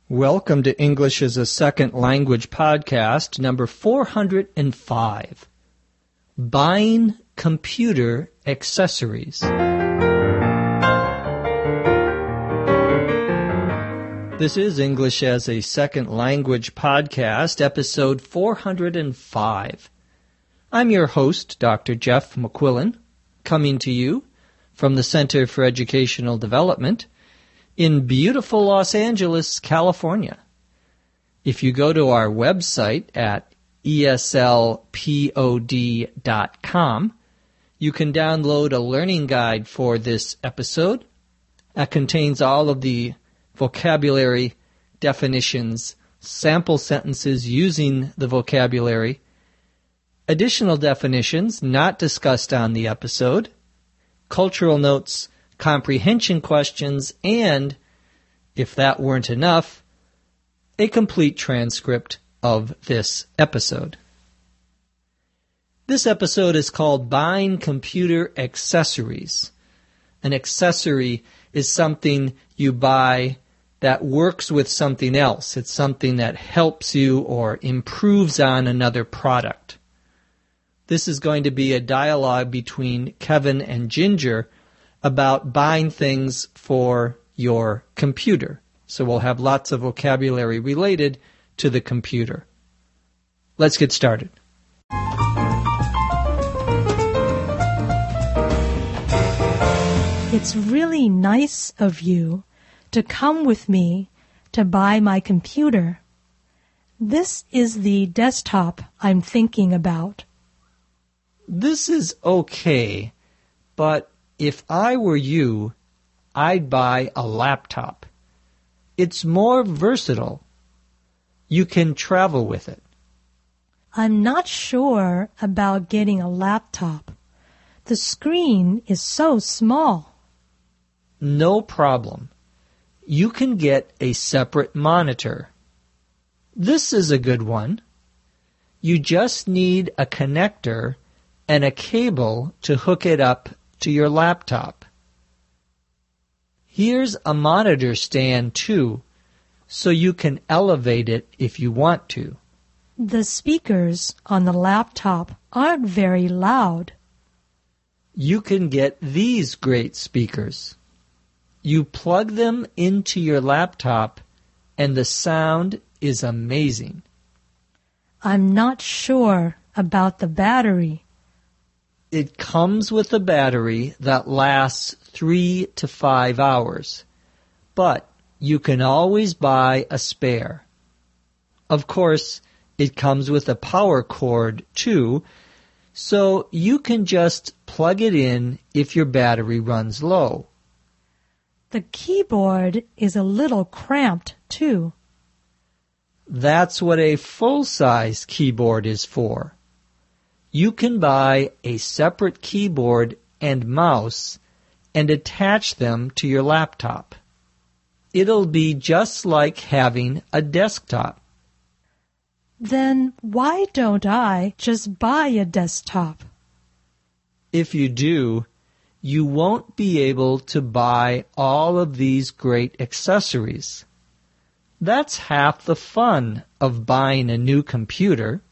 Welcome to English as a Second Language podcast, number 405, Buying Computer Accessories. This is English as a Second Language podcast, episode 405. I'm your host, Dr. Jeff McQuillan, coming to you from the Center for Educational Development in beautiful Los Angeles, California. If you go to our website at eslpod.com, you can download a learning guide for this episode that contains all of the vocabulary definitions, sample sentences using the vocabulary, additional definitions not discussed on the episode, cultural notes, comprehension questions, and, if that weren't enough, a complete transcript of this episode. This episode is called Buying Computer Accessories. An accessory is something you buy that works with something else. It's something that helps you or improves on another product. This is going to be a dialogue between Kevin and Ginger about buying things for your computer. So we'll have lots of vocabulary related to the computer. Let's get started. It's really nice of you to come with me to buy my computer. This is the desktop I'm thinking about. This is okay, but if I were you, I'd buy a laptop. It's more versatile. You can travel with it. I'm not sure about getting a laptop. The screen is so small. No problem. You can get a separate monitor. This is a good one. You just need a connector and a cable to hook it up to your laptop. Here's a monitor stand too, so you can elevate it if you want to. The speakers on the laptop aren't very loud. You can get these great speakers. You plug them into your laptop and the sound is amazing. I'm not sure about the battery. It comes with a battery that lasts 3 to 5 hours, but you can always buy a spare. Of course, it comes with a power cord too, so you can just plug it in if your battery runs low. The keyboard is a little cramped too. That's what a full-size keyboard is for. You can buy a separate keyboard and mouse and attach them to your laptop. It'll be just like having a desktop. Then why don't I just buy a desktop? If you do, you won't be able to buy all of these great accessories. That's half the fun of buying a new computer.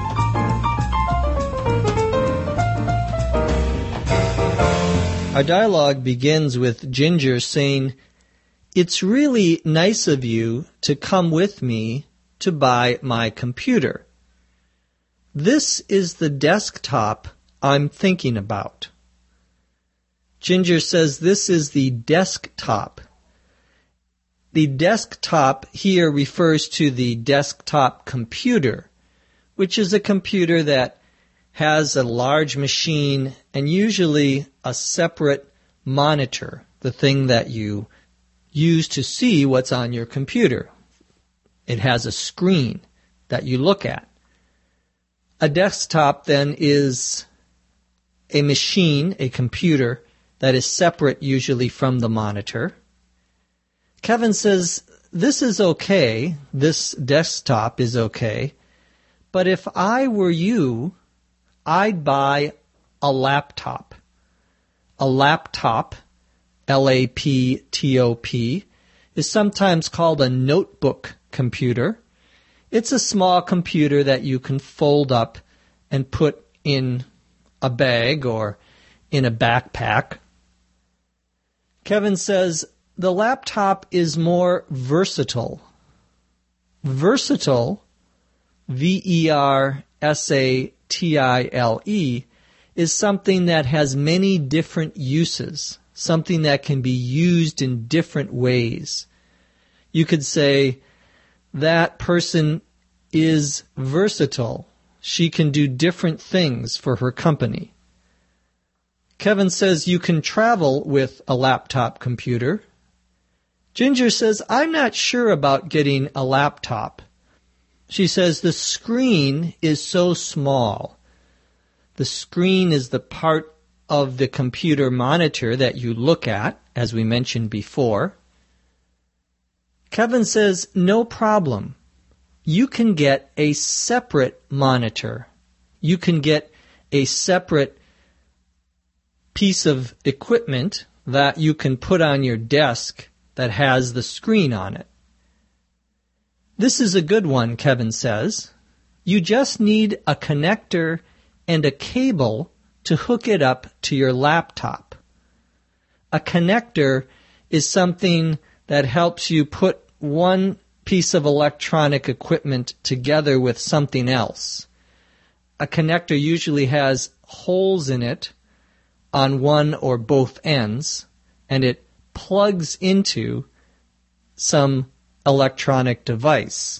Our dialogue begins with Ginger saying, "It's really nice of you to come with me to buy my computer. This is the desktop I'm thinking about." Ginger says this is the desktop. The desktop here refers to the desktop computer, which is a computer that has a large machine and usually a separate monitor, the thing that you use to see what's on your computer. It has a screen that you look at. A desktop then is a machine, a computer, that is separate usually from the monitor. Kevin says, this is okay, this desktop is okay, but if I were you, I'd buy a laptop. A laptop, L-A-P-T-O-P, is sometimes called a notebook computer. It's a small computer that you can fold up and put in a bag or in a backpack. Kevin says, the laptop is more versatile. Versatile, V-E-R-S-A-T-I-L-E, is something that has many different uses, something that can be used in different ways. You could say, that person is versatile. She can do different things for her company. Kevin says you can travel with a laptop computer. Ginger says, I'm not sure about getting a laptop. She says the screen is so small. The screen is the part of the computer monitor that you look at, as we mentioned before. Kevin says, no problem. You can get a separate monitor. You can get a separate piece of equipment that you can put on your desk that has the screen on it. This is a good one, Kevin says. You just need a connector and a cable to hook it up to your laptop. A connector is something that helps you put one piece of electronic equipment together with something else. A connector usually has holes in it on one or both ends, and it plugs into some electronic device.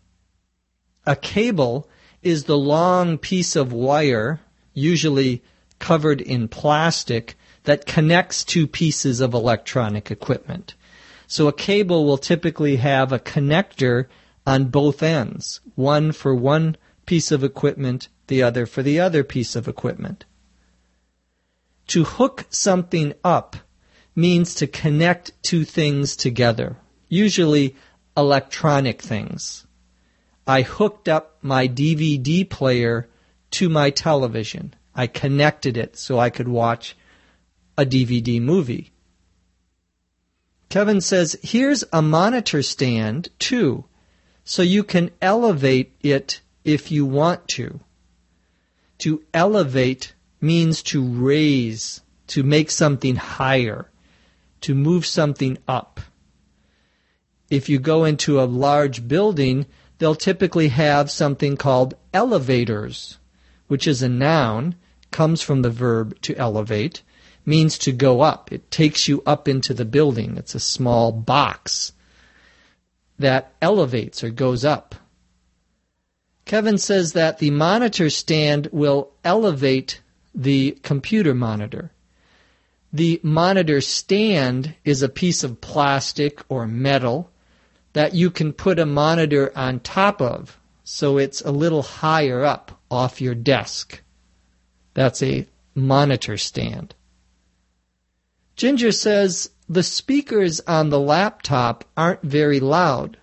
A cable is the long piece of wire, usually covered in plastic, that connects two pieces of electronic equipment. So a cable will typically have a connector on both ends, one for one piece of equipment, the other for the other piece of equipment. To hook something up means to connect two things together, usually electronic things. I hooked up my DVD player to my television. I connected it so I could watch a DVD movie. Kevin says, here's a monitor stand too, so you can elevate it if you want to. To elevate means to raise, to make something higher, to move something up. If you go into a large building, they'll typically have something called elevators, which is a noun, comes from the verb to elevate, means to go up. It takes you up into the building. It's a small box that elevates or goes up. Kevin says that the monitor stand will elevate the computer monitor. The monitor stand is a piece of plastic or metal that you can put a monitor on top of, so it's a little higher up off your desk. That's a monitor stand. Ginger says the speakers on the laptop aren't very loud.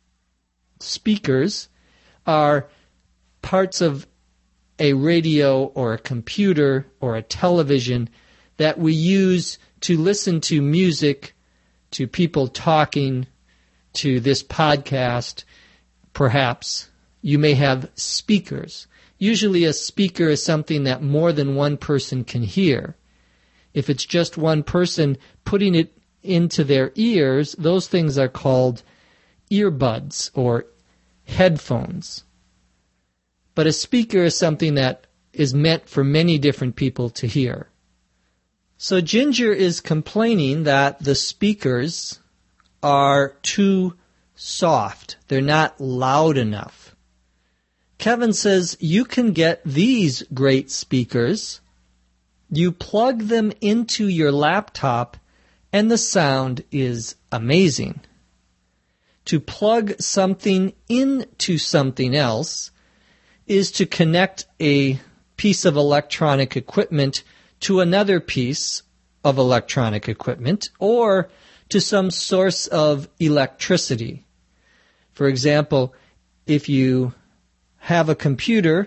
Speakers are parts of a radio or a computer or a television that we use to listen to music, to people talking, to this podcast. Perhaps you may have speakers. Usually a speaker is something that more than one person can hear. If it's just one person putting it into their ears, those things are called earbuds or headphones. But a speaker is something that is meant for many different people to hear. So Ginger is complaining that the speakers are too soft. They're not loud enough. Kevin says you can get these great speakers. You plug them into your laptop and the sound is amazing. To plug something into something else is to connect a piece of electronic equipment to another piece of electronic equipment or to some source of electricity. For example, if you have a computer,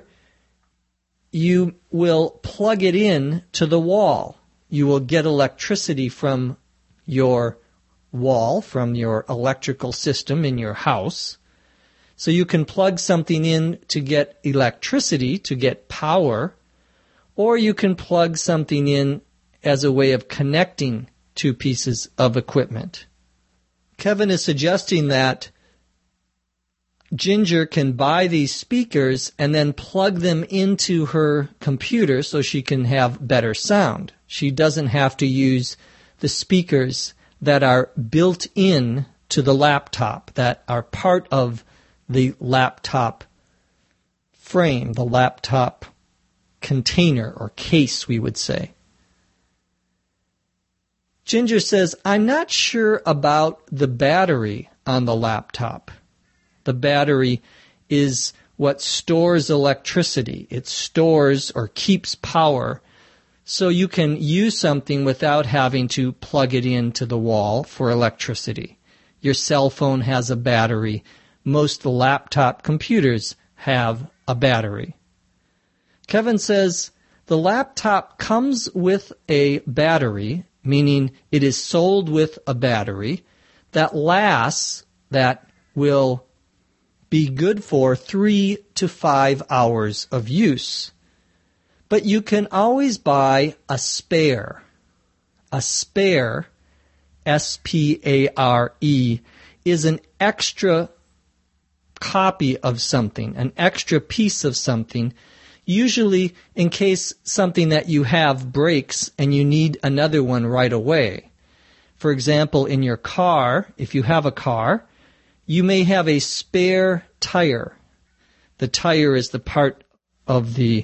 you will plug it in to the wall. You will get electricity from your wall from your electrical system in your house. So you can plug something in to get electricity, to get power, or you can plug something in as a way of connecting two pieces of equipment. Kevin is suggesting that Ginger can buy these speakers and then plug them into her computer so she can have better sound. She doesn't have to use the speakers that are built in to the laptop, that are part of the laptop frame, the laptop container or case, we would say. Ginger says, I'm not sure about the battery on the laptop. The battery is what stores electricity. It stores or keeps power so you can use something without having to plug it into the wall for electricity. Your cell phone has a battery. Most of the laptop computers have a battery. Kevin says the laptop comes with a battery, meaning it is sold with a battery that lasts, that will be good for 3 to 5 hours of use. But you can always buy a spare. A spare, S-P-A-R-E, is an extra copy of something, an extra piece of something, usually in case something that you have breaks and you need another one right away. For example, in your car, if you have a car, you may have a spare tire. The tire is the part of the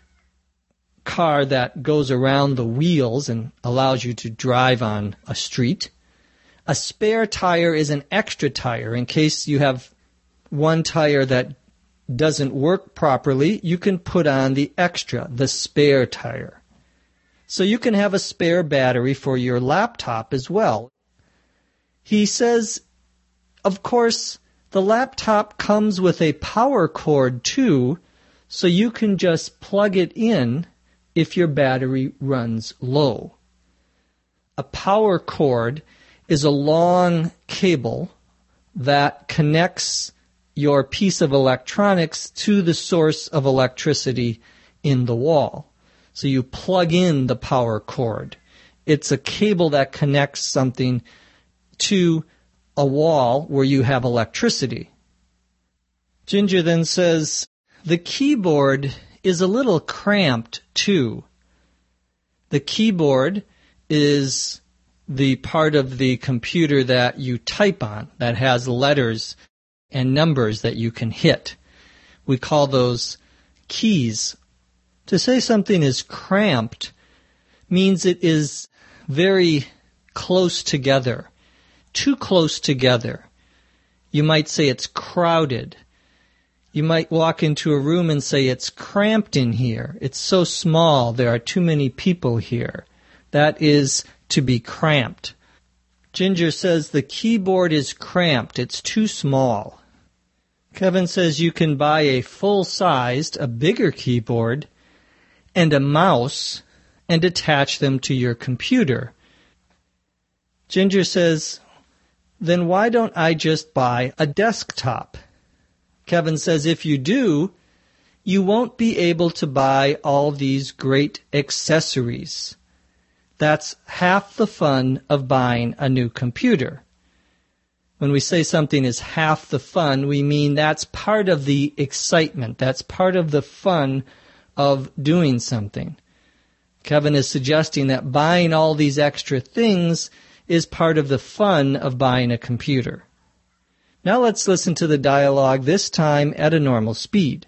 car that goes around the wheels and allows you to drive on a street. A spare tire is an extra tire. In case you have one tire that doesn't work properly, you can put on the extra, the spare tire. So you can have a spare battery for your laptop as well. He says, of course, the laptop comes with a power cord too, so you can just plug it in if your battery runs low. A power cord is a long cable that connects your piece of electronics to the source of electricity in the wall. So you plug in the power cord. It's a cable that connects something to a wall where you have electricity. Ginger then says, the keyboard is a little cramped too. The keyboard is the part of the computer that you type on, that has letters and numbers that you can hit. We call those keys. To say something is cramped means it is very close together, too close together. You might say it's crowded. You might walk into a room and say it's cramped in here. It's so small, there are too many people here. That is to be cramped. Ginger says the keyboard is cramped. It's too small. Kevin says you can buy a full-sized, a bigger keyboard and a mouse and attach them to your computer. Ginger says, then why don't I just buy a desktop? Kevin says if you do, you won't be able to buy all these great accessories. That's half the fun of buying a new computer. When we say something is half the fun, we mean that's part of the excitement. That's part of the fun of doing something. Kevin is suggesting that buying all these extra things is part of the fun of buying a computer. Now let's listen to the dialogue, this time at a normal speed.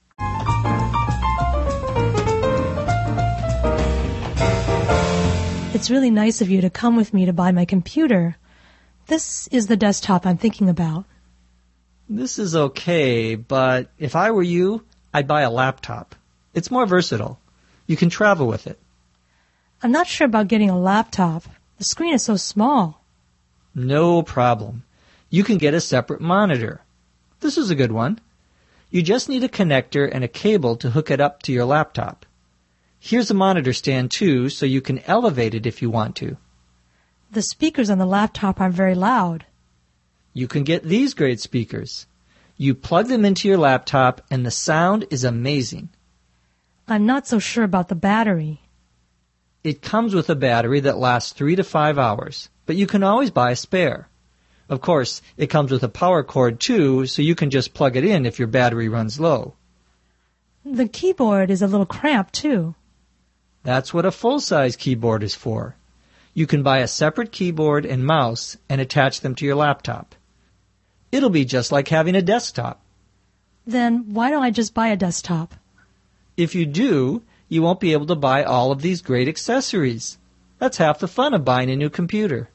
It's really nice of you to come with me to buy my computer. This is the desktop I'm thinking about. This is okay, but if I were you, I'd buy a laptop. It's more versatile. You can travel with it. I'm not sure about getting a laptop. The screen is so small. No problem. You can get a separate monitor. This is a good one. You just need a connector and a cable to hook it up to your laptop. Here's a monitor stand too, so you can elevate it if you want to. The speakers on the laptop are very loud. You can get these great speakers. You plug them into your laptop and the sound is amazing. I'm not so sure about the battery. It comes with a battery that lasts 3 to 5 hours, but you can always buy a spare. Of course, it comes with a power cord too, so you can just plug it in if your battery runs low. The keyboard is a little cramped too. That's what a full-size keyboard is for. You can buy a separate keyboard and mouse and attach them to your laptop. It'll be just like having a desktop. Then why don't I just buy a desktop? If you do, you won't be able to buy all of these great accessories. That's half the fun of buying a new computer.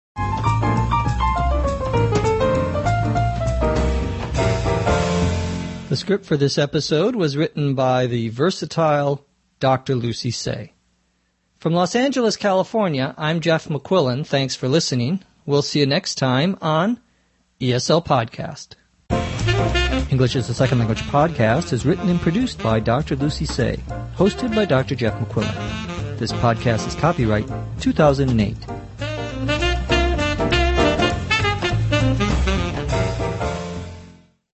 The script for this episode was written by the versatile Dr. Lucy Tse. From Los Angeles, California, I'm Jeff McQuillan. Thanks for listening. We'll see you next time on ESL Podcast. English is the Second Language podcast is written and produced by Dr. Lucy Tse, hosted by Dr. Jeff McQuillan. This podcast is copyright 2008.